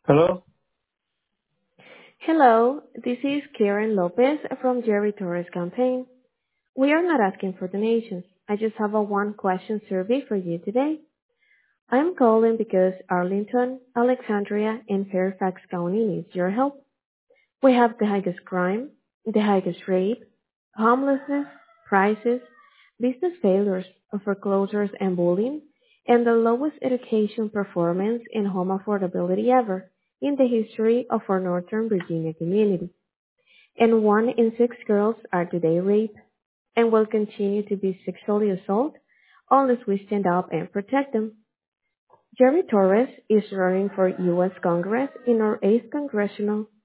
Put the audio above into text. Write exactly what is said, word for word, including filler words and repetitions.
Hello? Hello, this is Karen Lopez from Jerry Torres campaign. We are not asking for donations. I just have a one question survey for you today. I'm calling because Arlington, Alexandria, and Fairfax County needs your help. We have the highest crime, the highest rape, homelessness, prices, business failures, foreclosures and bullying, and the lowest education performance and home affordability ever in the history of our Northern Virginia community. And one in six girls are today raped and will continue to be sexually assaulted unless we stand up and protect them. Jerry Torres is running for U S Congress in our eighth Congressional